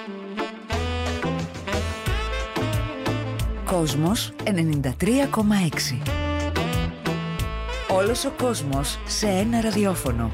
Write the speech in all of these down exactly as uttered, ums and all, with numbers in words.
Κόσμος ενενήντα τρία κόμμα έξι. Όλος ο κόσμος σε ένα ραδιόφωνο.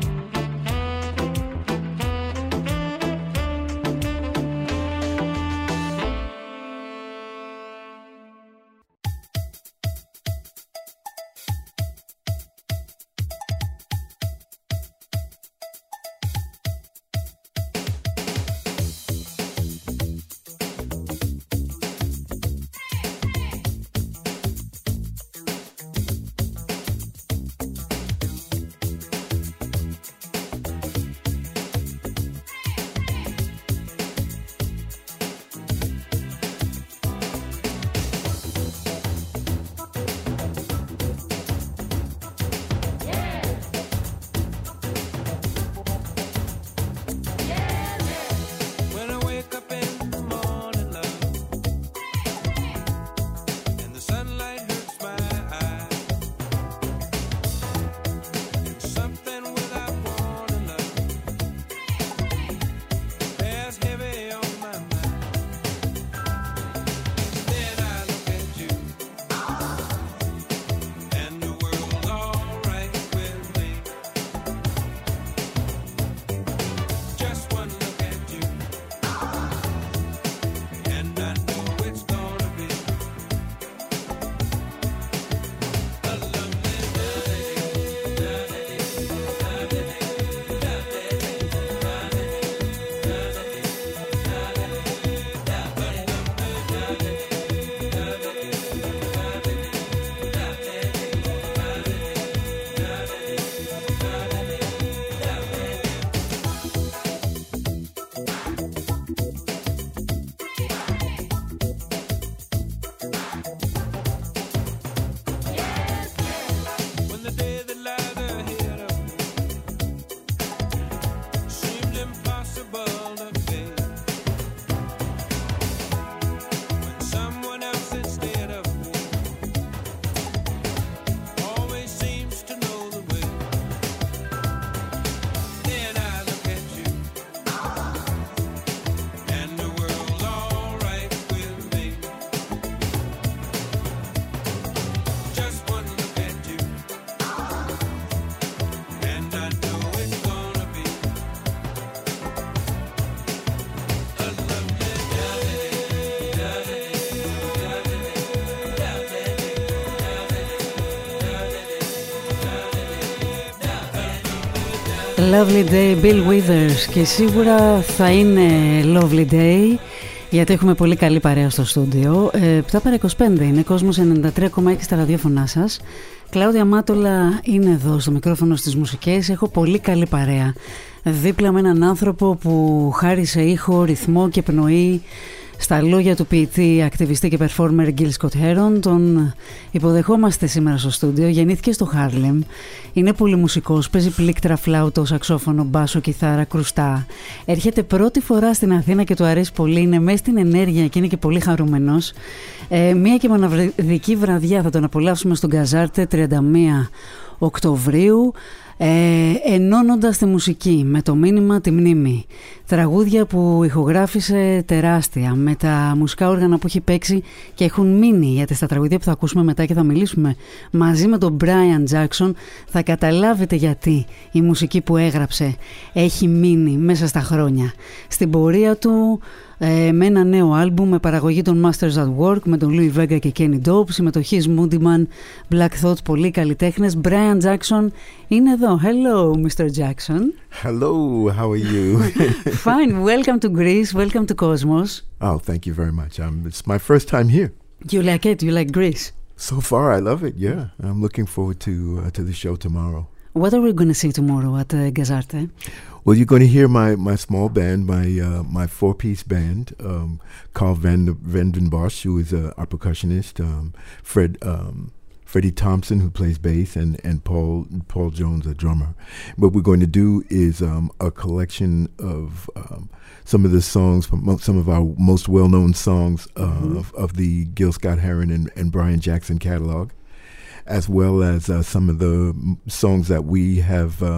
Lovely Day, Bill Withers, και σίγουρα θα είναι Lovely Day γιατί έχουμε πολύ καλή παρέα στο στούντιο. επτά παρά είκοσι πέντε είναι, Κόσμος ενενήντα τρία κόμμα έξι στα ραδιόφωνά σας. Κλάουδια Μάτολα είναι εδώ στο μικρόφωνο στις μουσικές. Έχω πολύ καλή παρέα δίπλα με έναν άνθρωπο που χάρισε ήχο, ρυθμό και πνοή στα λόγια του ποιητή, ακτιβιστή και performer Gil Scott-Heron. Τον υποδεχόμαστε σήμερα στο στούντιο. Γεννήθηκε στο Χάρλεμ. Είναι πολυμουσικός, παίζει πλήκτρα, φλάουτο, σαξόφωνο, μπάσο, κιθάρα, κρουστά. Έρχεται πρώτη φορά στην Αθήνα και του αρέσει πολύ. Είναι μέσα στην ενέργεια και είναι και πολύ χαρούμενος. Ε, μία και μοναδική βραδιά θα τον απολαύσουμε στον Γκαζάρτε τριάντα μία Οκτωβρίου. Ε, ενώνοντας τη μουσική με το μήνυμα τη μνήμη, τραγούδια που ηχογράφησε τεράστια, με τα μουσικά όργανα που έχει παίξει και έχουν μείνει, γιατί στα τραγούδια που θα ακούσουμε μετά και θα μιλήσουμε μαζί με τον Brian Jackson θα καταλάβετε γιατί η μουσική που έγραψε έχει μείνει μέσα στα χρόνια. Στην πορεία του ε, με ένα νέο άλμπουμ με παραγωγή των Masters at Work, με τον Louis Vega και Kenny Dope, συμμετοχής Moody Man, Black Thought, πολλοί καλλιτέχνες. Brian Jackson είναι εδώ. Hello, Mister Jackson. Hello, how are you? Fine, welcome to Greece, welcome to Cosmos. Oh, thank you very much. Um, it's my first time here. You like it? You like Greece? So far, I love it, yeah. I'm looking forward to uh, to the show tomorrow. What are we going to see tomorrow at uh, Gazarte? Well, you're going to hear my, my small band, my uh, my four-piece band, um, Carl Van, Vanden Bosch, who is uh, our percussionist, um, Fred... Um, Freddie Thompson, who plays bass, and, and Paul Paul Jones, a drummer. What we're going to do is um, a collection of um, some of the songs, from some of our most well-known songs uh, mm-hmm. of, of the Gil Scott-Heron and, and Brian Jackson catalog, as well as uh, some of the songs that we have uh,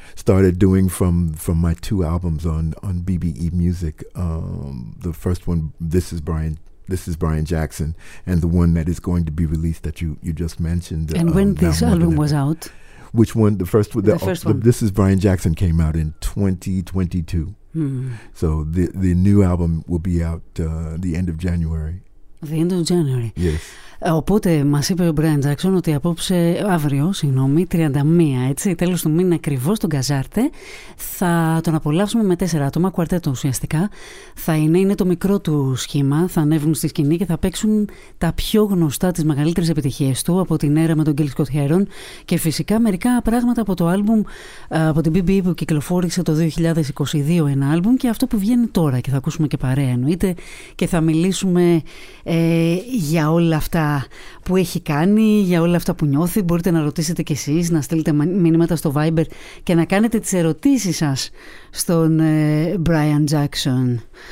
started doing from from my two albums on on B B E Music. Um, the first one, This is Brian. This is Brian Jackson, and the one that is going to be released that you, you just mentioned. And um, when this album was out? Which one? The first one. The, the first the, one. This is Brian Jackson came out in twenty twenty-two. Hmm. So the the new album will be out uh, the end of January. The end of January. Yes. Οπότε μας είπε ο Brian Jackson ότι απόψε, αύριο, συγγνώμη, τριάντα μία, έτσι, τέλος του μήνα ακριβώς στον Καζάρτε, θα τον απολαύσουμε με τέσσερα άτομα, κουαρτέτο ουσιαστικά. Θα είναι, είναι το μικρό του σχήμα, θα ανέβουν στη σκηνή και θα παίξουν τα πιο γνωστά, τις μεγαλύτερες επιτυχίες του από την έρα με τον Gil Scott-Heron και φυσικά μερικά πράγματα από το άλμπουμ, από την μπι μπι ι που κυκλοφόρησε το δύο χιλιάδες είκοσι δύο, ένα άλμπουμ, και αυτό που βγαίνει τώρα, και θα ακούσουμε και παρέα εννοείται, και θα μιλήσουμε ε, για όλα αυτά που έχει κάνει, για όλα αυτά που νιώθει. Μπορείτε να ρωτήσετε κι εσείς, να στείλετε μηνύματα στο Viber και να κάνετε τις ερωτήσεις σας στον uh, Brian Jackson.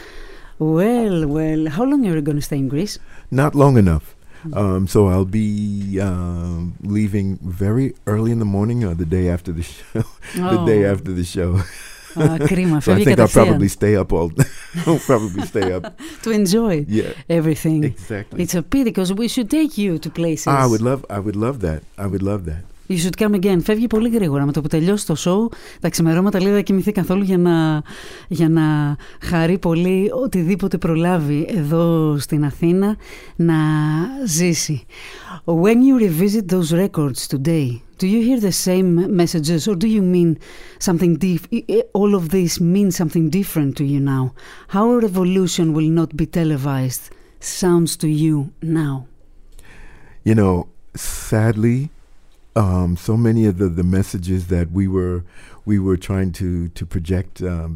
Well, well, how long are you going to stay in Greece? Not long enough. Um, so I'll be uh, leaving very early in the morning, uh, the day after the show. Oh. the day after the show. Ah, κρίμα, so I think I'll probably stay up all. I'll probably stay up to enjoy yeah, everything. Exactly. It's a pity because we should take you to places. I would love. I would love that. I would love that. You should come again. Φεύγει πολύ γρήγορα. Με το που τελειώσει το show, τα ξημερώματα λέει δεν θα κοιμηθεί καθόλου για να, για να χαρεί πολύ οτιδήποτε προλάβει εδώ στην Αθήνα να ζήσει. When you revisit those records today, do you hear the same messages or do you mean something different? All of this means something different to you now? How a revolution will not be televised sounds to you now? You know, sadly, Um, so many of the, the messages that we were we were trying to to project um,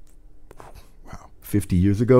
wow, fifty years ago,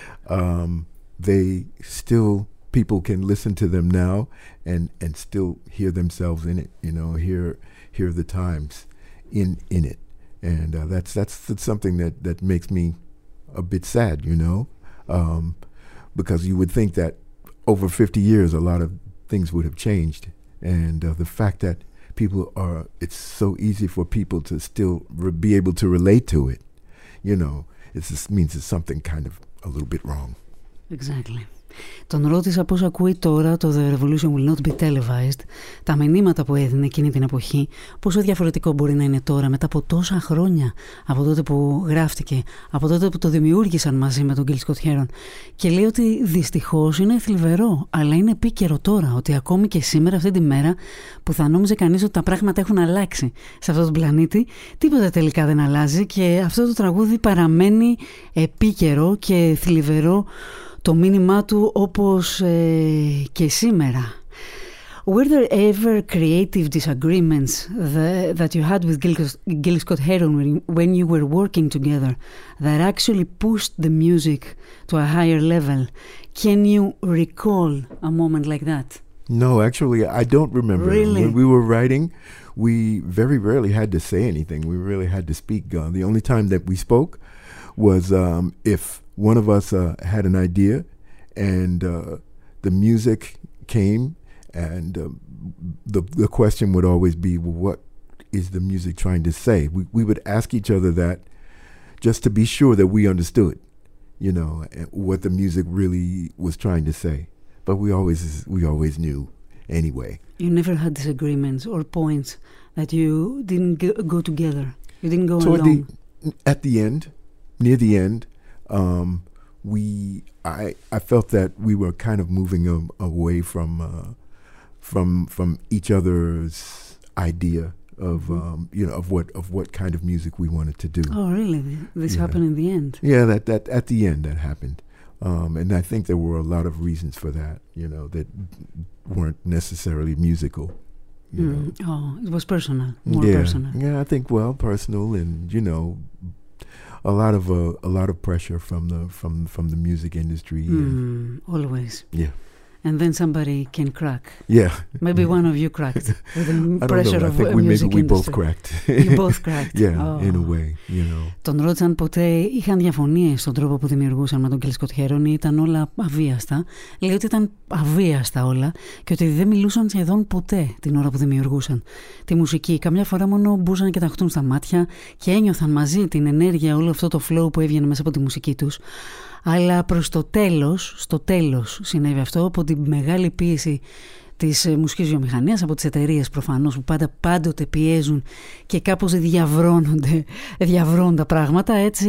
um, they still people can listen to them now and and still hear themselves in it. You know, hear hear the times in in it, and uh, that's that's that's something that that makes me a bit sad. You know, um, because you would think that over fifty years a lot of things would have changed. And uh, the fact that people are, it's so easy for people to still re- be able to relate to it, you know, it just means it's something kind of a little bit wrong. Exactly. Τον ρώτησα πώς ακούει τώρα το The Revolution Will Not Be Televised, τα μηνύματα που έδινε εκείνη την εποχή, πόσο διαφορετικό μπορεί να είναι τώρα μετά από τόσα χρόνια, από τότε που γράφτηκε, από τότε που το δημιούργησαν μαζί με τον Gil Scott-Heron. Και λέει ότι δυστυχώς είναι θλιβερό, αλλά είναι επίκαιρο τώρα, ότι ακόμη και σήμερα αυτή τη μέρα που θα νόμιζε κανείς ότι τα πράγματα έχουν αλλάξει σε αυτόν τον πλανήτη, τίποτα τελικά δεν αλλάζει και αυτό το τραγούδι παραμένει επίκαιρο και θλιβερό, το μήνυμά του όπως ε, και σήμερα. Were there ever creative disagreements that, that you had with Gil, Gil Scott-Heron when, when you were working together that actually pushed the music to a higher level? Can you recall a moment like that? No, actually, I don't remember. Really? When we were writing, we very rarely had to say anything. We really had to speak. Uh, the only time that we spoke was um, if one of us uh, had an idea and uh, the music came and uh, the the question would always be, well, what is the music trying to say? We we would ask each other that just to be sure that we understood, you know, what the music really was trying to say. But we always we always knew anyway. You never had disagreements or points that you didn't go, go together. You didn't go Toward along. The, at the end, near the end, um, we I I felt that we were kind of moving um, away from uh, from from each other's idea of um, you know of what of what kind of music we wanted to do. Oh, really? This yeah. happened in the end? Yeah, that that at the end that happened, um, and I think there were a lot of reasons for that. You know, that weren't necessarily musical. You mm. know. Oh, it was personal, more yeah. personal. Yeah, I think well, personal, and you know, a lot of uh, a lot of pressure from the from from the music industry. Mm, always. Yeah. and then somebody can crack. Yeah. Maybe one of you cracked with the I pressure don't know. I of think a we music maybe we industry. both cracked. You both cracked. Yeah, oh. in a way, you know. Τον ρώτησαν ποτέ, είχαν διαφωνίες στον τρόπο που δημιουργούσαν με τον Gil Scott-Heron ή ήταν όλα αβίαστα. Λέει ότι ήταν αβίαστα όλα και ότι δεν μιλούσαν σχεδόν ποτέ την ώρα που δημιουργούσαν τη μουσική. Καμιά φορά μόνο μπούσαν να κοιταχτούν στα μάτια και ένιωθαν μαζί την ενέργεια, όλο αυτό το flow που έβγαινε μέσα από τη μουσική τους. Αλλά προς το τέλος, στο τέλος συνέβη αυτό, από τη μεγάλη πίεση της μουσικής βιομηχανίας, από τις εταιρείες προφανώς που πάντα πάντοτε πιέζουν και κάπως διαβρώνονται, διαβρώνουν τα πράγματα, έτσι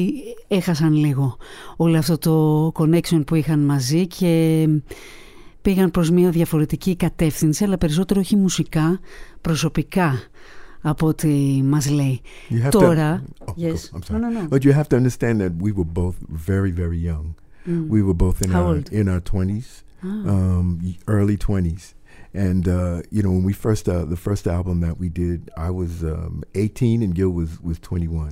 έχασαν λίγο όλο αυτό το connection που είχαν μαζί και πήγαν προς μια διαφορετική κατεύθυνση, αλλά περισσότερο όχι μουσικά, προσωπικά από ό,τι μας λέει. Τώρα, to, oh, yes. I'm sorry. No, no, no. But you have to understand that we were both very, very young. Mm. We were both in How our old? in our twenties, Oh. um, early twenties, and uh, you know when we first uh, the first album that we did, I was um, eighteen and Gil was was twenty-one,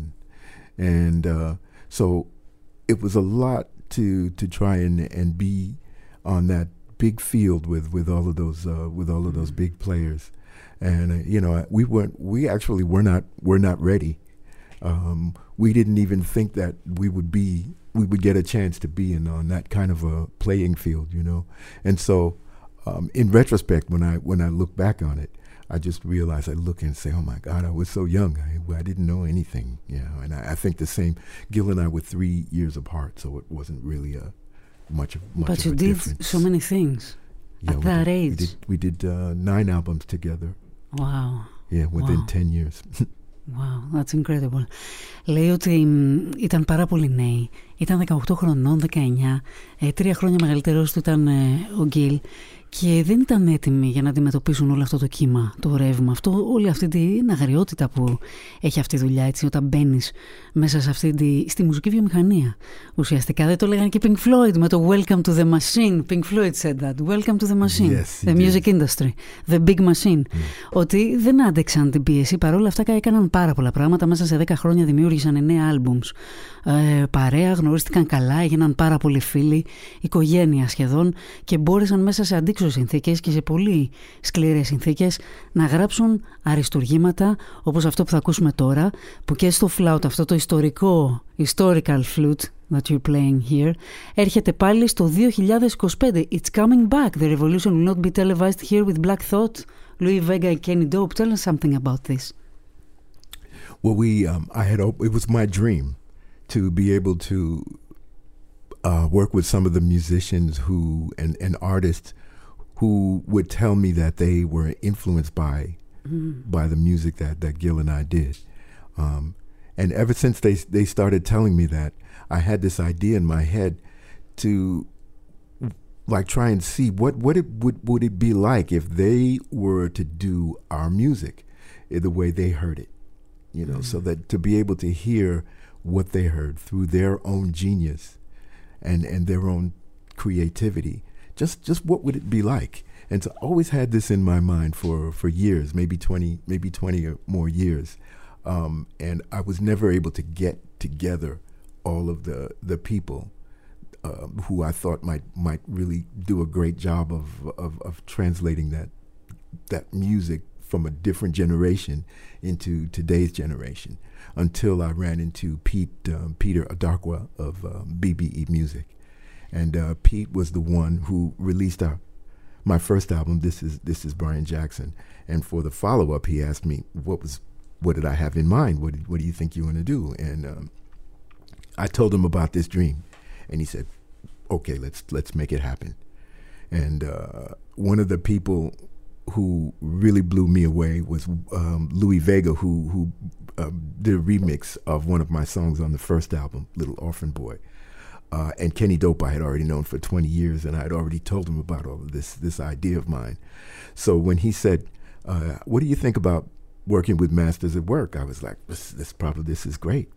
and uh, so it was a lot to to try and and be on that big field with with all of those uh, with all of those big players. And uh, you know, we weren't. We actually were not. Were not ready. Um, we didn't even think that we would be. We would get a chance to be in on that kind of a playing field, you know. And so, um, in retrospect, when I when I look back on it, I just realize I look and say, "Oh my God, I was so young. I, I didn't know anything." You know. And I, I think the same. Gil and I were three years apart, so it wasn't really a much of much But of you a did difference. so many things Yeah, at we that did, age. We did, we did uh, nine albums together. Wow. Yeah, within Wow. ten years. Wow, that's incredible. Λέει ότι μ, ήταν πάρα πολύ νέοι. Ήταν δεκαοκτώ χρονών, δεκαεννιά. Ε, τρία χρόνια μεγαλύτερος του ήταν ε, ο Γκίλ. Και δεν ήταν έτοιμοι για να αντιμετωπίσουν όλο αυτό το κύμα, το ρεύμα, αυτό, όλη αυτή την αγριότητα που έχει αυτή η δουλειά, έτσι, όταν μπαίνεις μέσα σε αυτή τη, στη μουσική βιομηχανία. Ουσιαστικά δεν το λέγανε και Pink Floyd με το Welcome to the Machine. Pink Floyd said that. Welcome to the Machine. Yes, the music did. industry. The big machine. Mm. Ότι δεν άντεξαν την πίεση. Παρόλα αυτά έκαναν πάρα πολλά πράγματα. Μέσα σε δέκα χρόνια δημιούργησαν εννέα άλμπουμς. Ε, παρέα, γνωρίστηκαν καλά, έγιναν πάρα πολλοί φίλοι, οικογένεια σχεδόν, και μπόρεσαν μέσα σε αντίξωες συνθήκες και σε πολύ σκληρές συνθήκες να γράψουν αριστουργήματα όπως αυτό που θα ακούσουμε τώρα, που και στο φλάουτ, αυτό το ιστορικό historical flute that you're playing here, έρχεται πάλι στο δύο χιλιάδες είκοσι πέντε. It's coming back. The revolution will not be televised here with Black Thought. Louis Vega and Kenny Dope. Tell us something about this. Well, we, um, I had, it was my dream to be able to uh, work with some of the musicians who, and, and artists who would tell me that they were influenced by, mm. by the music that, that Gil and I did. Um, and ever since they, they started telling me that, I had this idea in my head to like try and see what, what it would, would it be like if they were to do our music the way they heard it, you know, mm. so that to be able to hear what they heard through their own genius and, and their own creativity. Just just what would it be like? And so I always had this in my mind for, for years, maybe twenty, maybe twenty or more years. Um, and I was never able to get together all of the, the people uh, who I thought might might really do a great job of, of, of translating that that music from a different generation into today's generation, until I ran into Pete um, Peter Adarkwa of um, B B E Music. And uh, Pete was the one who released our, my first album, This is This is Brian Jackson. And for the follow-up, he asked me, what was, what did I have in mind? What did, what do you think you want to do? And um, I told him about this dream. And he said, okay, let's let's make it happen. And uh, one of the people who really blew me away was um, Louis Vega, who, who uh, did a remix of one of my songs on the first album, Little Orphan Boy. Uh, and Kenny Dope I had already known for twenty years, and I had already told him about all of this this idea of mine. So when he said, uh, what do you think about working with Masters at Work? I was like, this, this probably, this is great.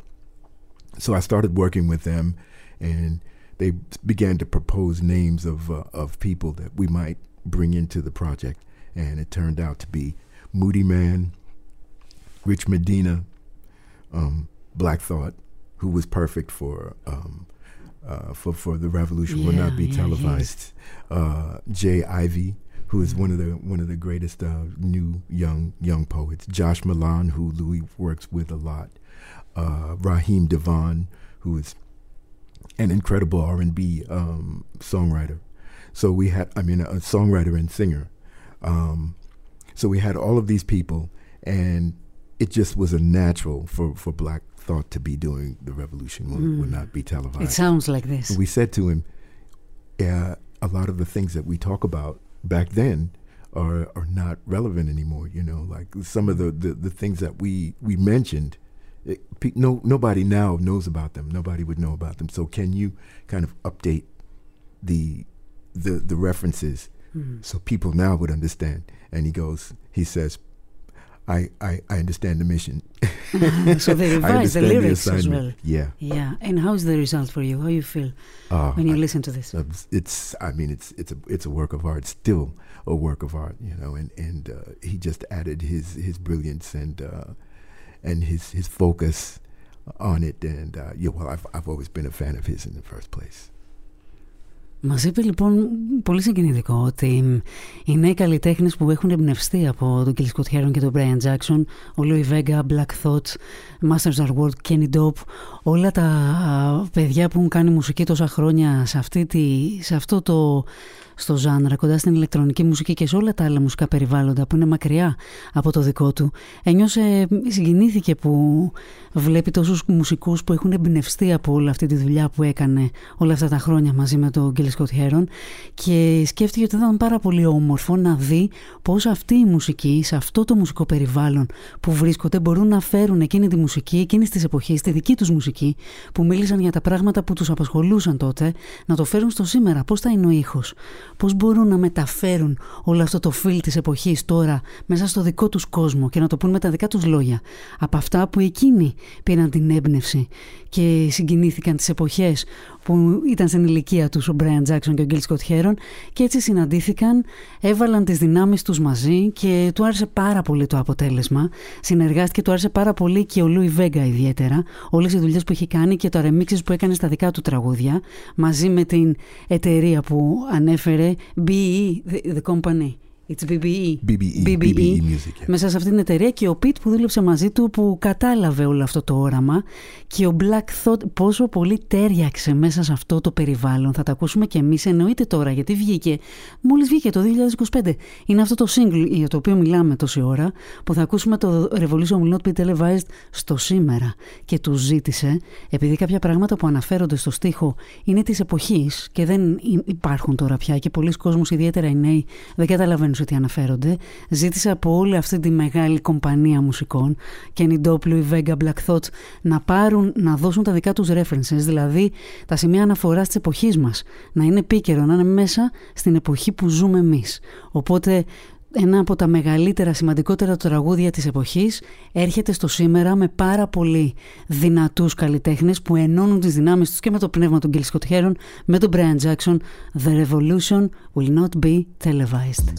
So I started working with them, and they began to propose names of uh, of people that we might bring into the project. And it turned out to be Moody Man, Rich Medina, um, Black Thought, who was perfect for... Um, uh, for for the revolution yeah, will not be yeah, televised. Uh, Jay Ivey, who is one of the one of the greatest uh, new young young poets. Josh Milan, who Louis works with a lot. Uh, Raheem Devon, who is an incredible R and B um, songwriter. So we had, I mean, a, a songwriter and singer. Um, so we had all of these people, and it just was a natural for, for Black Thought to be doing the revolution will, mm. will not be televised. It sounds like this. And we said to him, uh, a lot of the things that we talk about back then are are not relevant anymore. You know, like some of the, the, the things that we, we mentioned, it, no nobody now knows about them. Nobody would know about them. So can you kind of update the the the references mm. so people now would understand? And he goes, he says, I, I, I understand the mission. So they revised the lyrics the as well. Yeah. Yeah. And how is the result for you? How you feel uh, when you I, listen to this? It's, I mean, it's it's a it's a work of art. Still a work of art, you know. And and uh, he just added his his brilliance and uh, and his his focus on it. And uh, yeah, well, I've I've always been a fan of his in the first place. Μας είπε λοιπόν πολύ συγκινητικό ότι οι νέοι καλλιτέχνες που έχουν εμπνευστεί από τον Gil Scott Heron και τον Brian Jackson, ο Louie Vega, Black Thought, Masters Are World, Kenny Dope, όλα τα παιδιά που έχουν κάνει μουσική τόσα χρόνια σε, αυτή τη, σε αυτό το στο ζάνρα, κοντά στην ηλεκτρονική μουσική και σε όλα τα άλλα μουσικά περιβάλλοντα που είναι μακριά από το δικό του, ένιωσε, συγκινήθηκε που βλέπει τόσους μουσικούς που έχουν εμπνευστεί από όλη αυτή τη δουλειά που έκανε όλα αυτά τα χρόνια μαζί με τον Gil Scott Heron, και σκέφτηκε ότι θα ήταν πάρα πολύ όμορφο να δει πώς αυτή η μουσική, σε αυτό το μουσικό περιβάλλον που βρίσκονται, μπορούν να φέρουν εκείνη τη μουσική, εκείνης της εποχής, τη δική τους μουσική, που μίλησαν για τα πράγματα που τους απασχολούσαν τότε, να το φέρουν στο σήμερα. Πώς θα είναι ο ήχος, πώς μπορούν να μεταφέρουν όλο αυτό το feel της εποχής τώρα μέσα στο δικό τους κόσμο και να το πούν με τα δικά τους λόγια, από αυτά που εκείνοι πήραν την έμπνευση και συγκινήθηκαν τις εποχές που ήταν στην ηλικία τους ο Brian Jackson και ο Gil Scott Heron, και έτσι συναντήθηκαν, έβαλαν τις δυνάμεις τους μαζί και του άρεσε πάρα πολύ το αποτέλεσμα. Συνεργάστηκε, του άρεσε πάρα πολύ και ο Louie Vega ιδιαίτερα, όλες οι δουλειές που έχει κάνει και τα remixes που έκανε στα δικά του τραγούδια μαζί με την εταιρεία που ανέφερε, μπι ι, the, the company. It's μπι μπι ι. μπι μπι ι, μπι μπι ι, μπι μπι ι Music, yeah. Μέσα σε αυτή την εταιρεία, και ο Pete που δούλεψε μαζί του, που κατάλαβε όλο αυτό το όραμα, και ο Black Thought πόσο πολύ τέριαξε μέσα σε αυτό το περιβάλλον. Θα τα ακούσουμε και εμείς, εννοείται τώρα, γιατί βγήκε, μόλις βγήκε το δύο χιλιάδες είκοσι πέντε. Είναι αυτό το single για το οποίο μιλάμε τόση ώρα, που θα ακούσουμε το Revolution Will Not Be Televised στο σήμερα, και του ζήτησε, επειδή κάποια πράγματα που αναφέρονται στο στίχο είναι της εποχής και δεν υπάρχουν τώρα πια, και πολλοί κόσμος, ιδιαίτερα οι νέοι, δεν καταλαβαίνουν ότι αναφέρονται, ζήτησε από όλη αυτή τη μεγάλη κομπανία μουσικών, Kenny Dope, Louie Vega, Black Thought, να πάρουν, να δώσουν τα δικά τους references, δηλαδή τα σημεία αναφοράς της εποχής μας, να είναι επίκαιρο, να είναι μέσα στην εποχή που ζούμε εμείς. Οπότε ένα από τα μεγαλύτερα, σημαντικότερα τραγούδια της εποχής έρχεται στο σήμερα με πάρα πολύ δυνατούς καλλιτέχνες που ενώνουν τις δυνάμεις τους και με το πνεύμα του Gil Scott Heron, με τον Brian Jackson. The revolution will not be televised.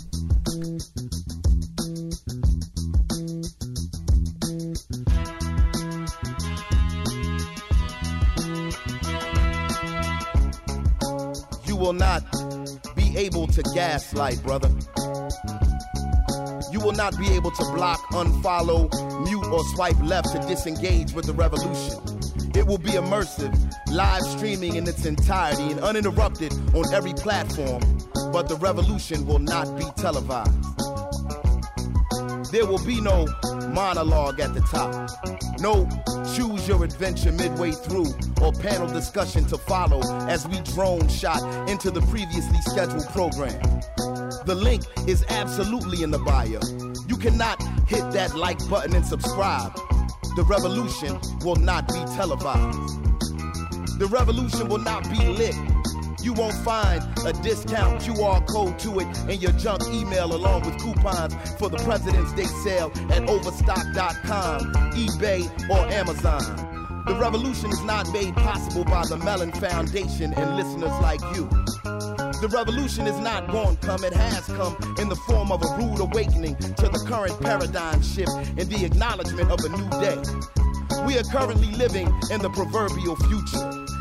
You will not be able to gaslight, brother. You will not be able to block, unfollow, mute, or swipe left to disengage with the revolution. It will be immersive, live streaming in its entirety and uninterrupted on every platform, but the revolution will not be televised. There will be no monologue at the top, no choose your adventure midway through, or panel discussion to follow as we drone shot into the previously scheduled program. The link is absolutely in the bio. You cannot hit that like button and subscribe. The revolution will not be televised. The revolution will not be lit. You won't find a discount Q R code to it in your junk email, along with coupons for the President's Day sale at overstock dot com, eBay, or Amazon. The revolution is not made possible by the Mellon Foundation and listeners like you. The revolution is not going to come, it has come in the form of a rude awakening to the current paradigm shift and the acknowledgement of a new day. We are currently living in the proverbial future,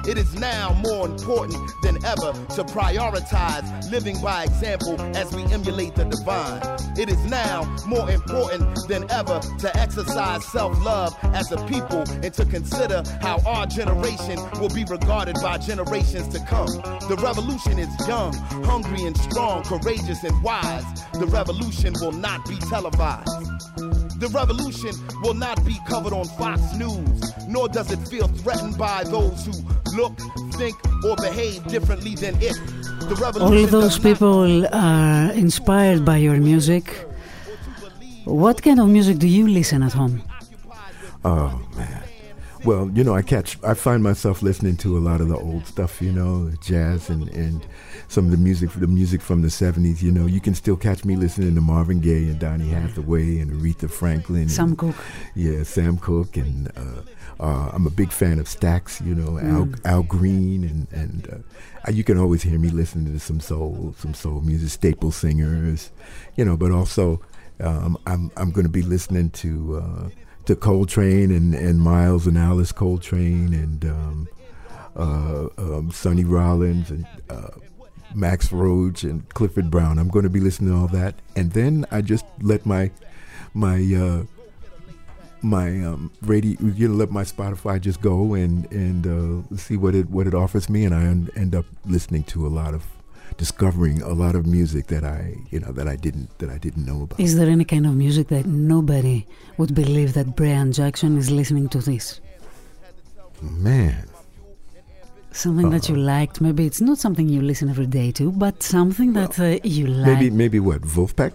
It is now more important than ever to prioritize living by example as we emulate the divine. It is now more important than ever to exercise self-love as a people and to consider how our generation will be regarded by generations to come. The revolution is young, hungry and strong, courageous and wise. The revolution will not be televised. The revolution will not be covered on Fox News, nor does it feel threatened by those who look, think, or behave differently than it. The revolution All those people are inspired by your music. What kind of music do you listen at home? Oh, man. Well, you know, I catch, I find myself listening to a lot of the old stuff, you know, jazz and, and some of the music, the music from the seventies, you know. You can still catch me listening to Marvin Gaye and Donny Hathaway and Aretha Franklin. Sam and, Cooke. Yeah, Sam Cooke. And uh, uh, I'm a big fan of Stax, you know, Mm. Al, Al Green. And, and uh, you can always hear me listening to some soul, some soul music, staple singers, you know, but also um, I'm, I'm going to be listening to... Uh, to Coltrane and, and Miles and Alice Coltrane and um, uh, um, Sonny Rollins and uh, Max Roach and Clifford Brown. I'm going to be listening to all that, and then I just let my my uh, my um, radio, you know, let my Spotify just go and and uh, see what it what it offers me, and I un- end up listening to a lot of. Discovering a lot of music that I, you know, that I didn't that I didn't know about. Is there any kind of music that nobody would believe that Brian Jackson is listening to this? Man. Something uh, that you liked. Maybe it's not something you listen every day to, but something that uh, you like. Maybe maybe what? Wolfpack?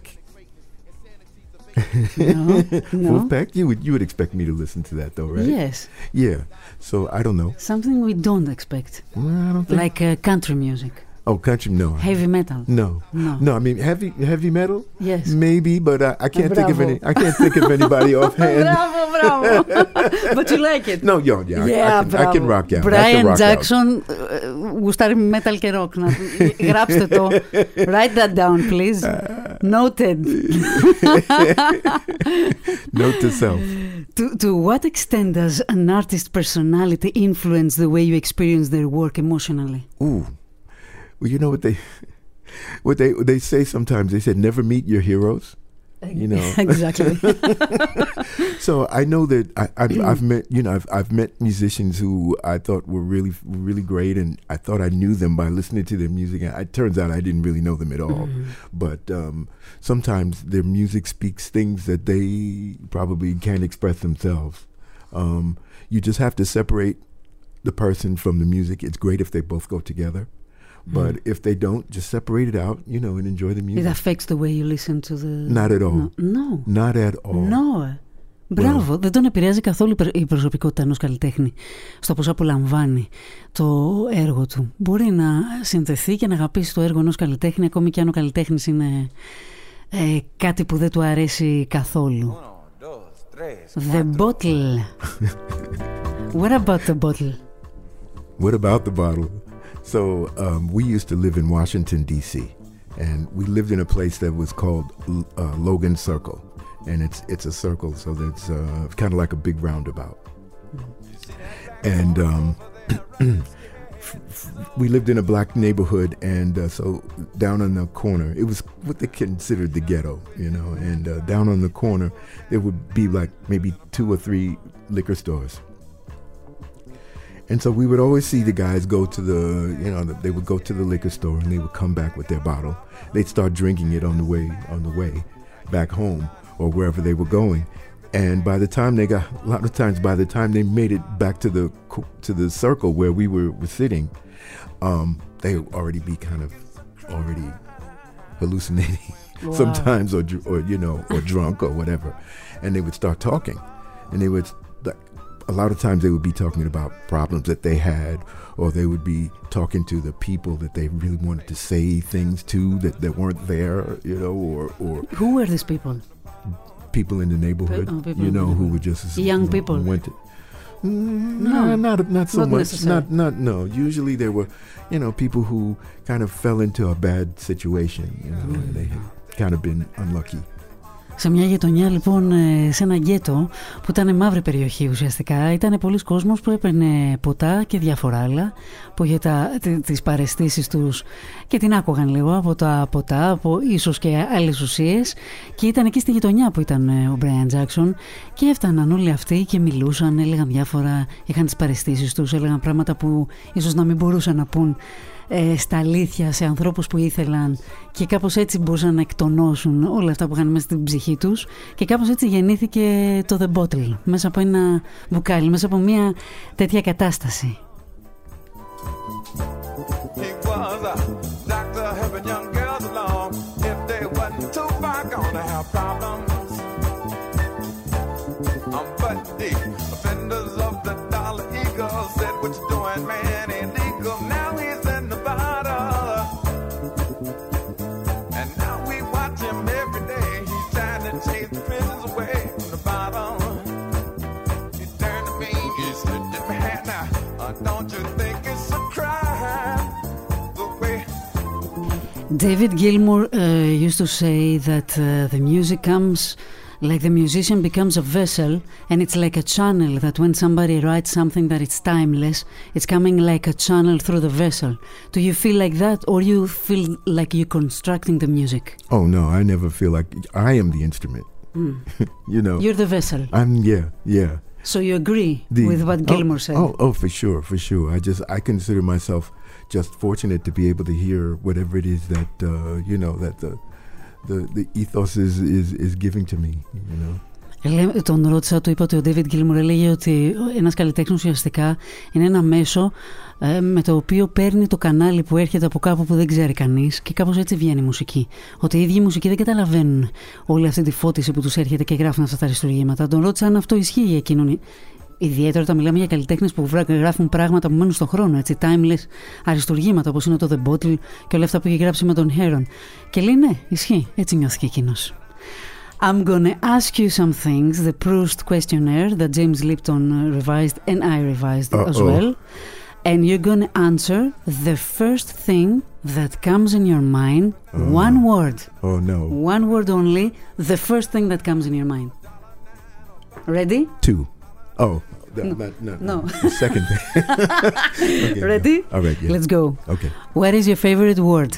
No, no. Wolfpack? You would you would expect me to listen to that though, right? Yes. Yeah. So I don't know. Something we don't expect. Well, I don't think. Like uh, country music. Oh, country? No. Heavy metal. No. No. No. I mean, heavy heavy metal. Yes. Maybe, but I, I can't Uh, think of bravo. any. I can't think of anybody offhand. Bravo, bravo. But you like it. No, yo, yeah, Yeah, I, I, can, I can rock out. I can Brian rock Jackson, γουστάρει metal και rock. Να, γράψτε το. Write that down, please. Noted. Note to self. To, to what extent does an artist's personality influence the way you experience their work emotionally? Ooh. Well, you know what they, what they they say sometimes. They said never meet your heroes. You know. Exactly. So I know that I, I've, I've met, you know, I've, I've met musicians who I thought were really, really great, and I thought I knew them by listening to their music. And it turns out I didn't really know them at all. Mm. But um, sometimes their music speaks things that they probably can't express themselves. Um, you just have to separate the person from the music. It's great if they both go together. But mm. if they don't, just separate it out, you know, and enjoy the music. It affects the way you listen to the... Not at all. No. Not at all. No. Μπράβο, well, δεν τον επηρεάζει καθόλου η προσωπικότητα ενός καλλιτέχνη στο πώς απολαμβάνει το έργο του. Μπορεί να συνδεθεί και να αγαπήσει το έργο ενός καλλιτέχνη, ακόμη και αν ο καλλιτέχνης είναι ε, κάτι που δεν του αρέσει καθόλου. The bottle. What about the bottle? What about the bottle? So um, we used to live in Washington, D C, and we lived in a place that was called uh, Logan Circle. And it's it's a circle, so that's uh, kind of like a big roundabout. And um, we lived in a black neighborhood, and uh, so down on the corner, it was what they considered the ghetto, you know. And uh, down on the corner, there would be like maybe two or three liquor stores. And so we would always see the guys go to the, you know, they would go to the liquor store and they would come back with their bottle. They'd start drinking it on the way, on the way back home or wherever they were going. And by the time they got, a lot of times by the time they made it back to the to the circle where we were, were sitting, um, they would already be kind of already hallucinating wow. sometimes, or or you know, or drunk or whatever. And they would start talking, and they would. A lot of times they would be talking about problems that they had, or they would be talking to the people that they really wanted to say things to that, that weren't there, you know, or, or... Who were these people? People in the neighborhood, Pe- oh, people you know, who were just... Young you know, people? Went to, mm, no, not not so not much. Necessary. Not, not, no. Usually there were, you know, people who kind of fell into a bad situation, you know, mm. and they had kind of been unlucky. Σε μια γειτονιά λοιπόν, σε ένα γκέτο που ήταν μαύρη περιοχή ουσιαστικά, ήταν πολλοί κόσμος που έπαιρνε ποτά και διάφορα άλλα, που για τα, τις παραισθήσεις τους και την άκουγαν λίγο από τα ποτά, από ίσως και άλλες ουσίες, και ήταν εκεί στη γειτονιά που ήταν ο Brian Jackson και έφταναν όλοι αυτοί και μιλούσαν, έλεγαν διάφορα, είχαν τις παραισθήσεις τους, έλεγαν πράγματα που ίσως να μην μπορούσαν να πούν ε, στα αλήθεια σε ανθρώπους που ήθελαν, και κάπως έτσι μπορούσαν να εκτονώσουν όλα αυτά που είχαν μέσα στην ψυχή τους, και κάπως έτσι γεννήθηκε το The Bottle, μέσα από ένα μπουκάλι, μέσα από μια τέτοια κατάσταση. David Gilmour uh, used to say that uh, the music comes, like the musician becomes a vessel, and it's like a channel, that when somebody writes something that it's timeless, it's coming like a channel through the vessel. Do you feel like that, or you feel like you're constructing the music? Oh no, I never feel like I am the instrument. Mm. You know, you're the vessel. I'm yeah, yeah. So you agree the, with what Gilmour oh, said? Oh, oh, for sure, for sure. I just I consider myself just fortunate to be able to hear whatever it is that uh, you know that the the the ethos is is is giving to me, you know. Τον ρώτησα, του είπα ότι ο David Gilmour έλεγε ότι ένας καλλιτέχνης ουσιαστικά είναι ένα μέσο ε, με το οποίο παίρνει το κανάλι που έρχεται από κάπου που δεν ξέρει κανείς, και κάπως έτσι βγαίνει η μουσική. Ότι οι ίδιοι οι μουσικοί δεν καταλαβαίνουν όλη αυτή τη φώτιση που τους έρχεται και γράφουν αυτά τα αριστουργήματα. Τον ρώτησα αν αυτό ισχύει για εκείνον. Ιδιαίτερα όταν μιλάμε για καλλιτέχνες που γράφουν πράγματα που μένουν στον χρόνο, έτσι, timeless αριστουργήματα όπως είναι το The Bottle και όλα αυτά που έχει γράψει με τον Heron. Και λέει ναι, ισχύει, έτσι νιώθηκε εκείνος. I'm gonna ask you some things, the Proust questionnaire that James Lipton revised and I revised Uh-oh. as well. And you're gonna answer the first thing that comes in your mind, oh. one word. Oh no. One word only, the first thing that comes in your mind. Ready? Two. Oh, no. Not, no, no. The second thing. Okay, ready? No. All right, yeah. Let's go. Okay. What is your favorite word?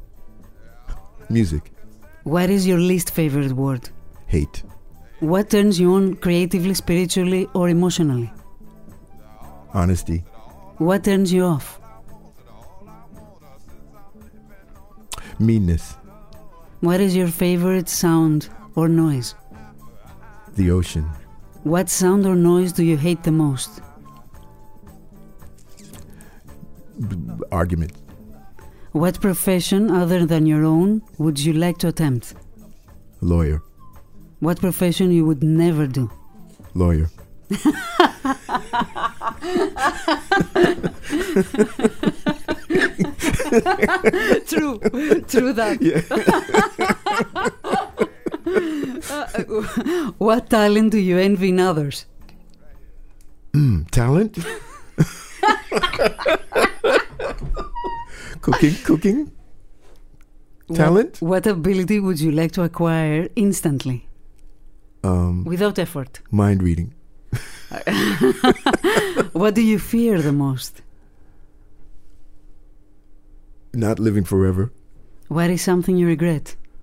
Music. What is your least favorite word? Hate. What turns you on creatively, spiritually, or emotionally? Honesty. What turns you off? Meanness. What is your favorite sound or noise? The ocean. What sound or noise do you hate the most? B- argument. What profession other than your own would you like to attempt? Lawyer. What profession you would never do? Lawyer. True. True that. Yeah. uh, what talent do you envy in others? Mm, talent? Cooking, cooking. Talent? What, what ability would you like to acquire instantly? Um, Without effort. Mind reading. What do you fear the most? Not living forever. What is something you regret?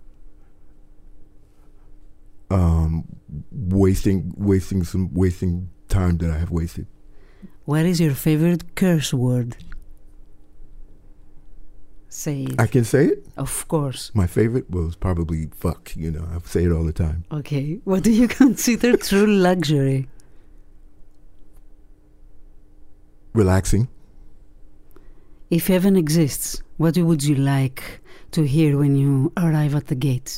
Um, wasting, wasting some, wasting time that I have wasted. What is your favorite curse word? Say it. I can say it? Of course. My favorite was probably fuck, you know, I say it all the time. Okay. What do you consider true luxury? Relaxing. If heaven exists, what would you like to hear when you arrive at the gates?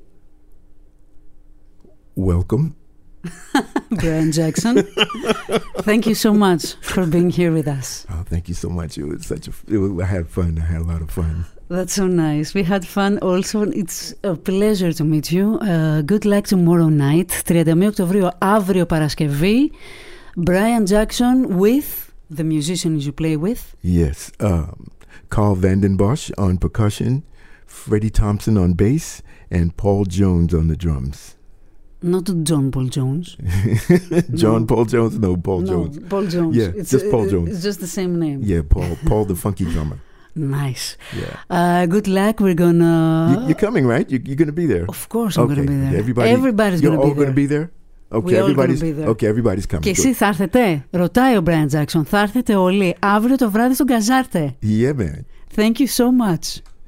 Welcome. Brian Jackson, thank you so much for being here with us. Oh, thank you so much. It was such a, it was, I had fun. I had a lot of fun. That's so nice. We had fun also. It's a pleasure to meet you. Uh, good luck tomorrow night. τριάντα μία Οκτωβρίου, αύριο Παρασκευή. Brian Jackson with the musicians you play with. Yes. Um, Carl Vandenbosch on percussion, Freddie Thompson on bass, and Paul Jones on the drums. Not John Paul Jones. John No. Paul Jones? No, Paul No, Jones. Paul Jones. Yeah, it's, just Paul uh, Jones. It's just the same name. Yeah, Paul, Paul the funky drummer. Nice. Yeah. Uh, good luck. We're gonna. You, you're coming, right? You, you're going to be there. Of course, I'm Okay. gonna be there. Everybody, Everybody's you're gonna all be going to there. be there? Okay, We all everybody's gonna be there. okay. Everybody's coming. Και Good. εσύ θα έρθετε? Ρωτάει ο Brian Jackson. Θα έρθετε όλοι αύριο το βράδυ στον Καζάρτε. Yeah, man. Thank you so much.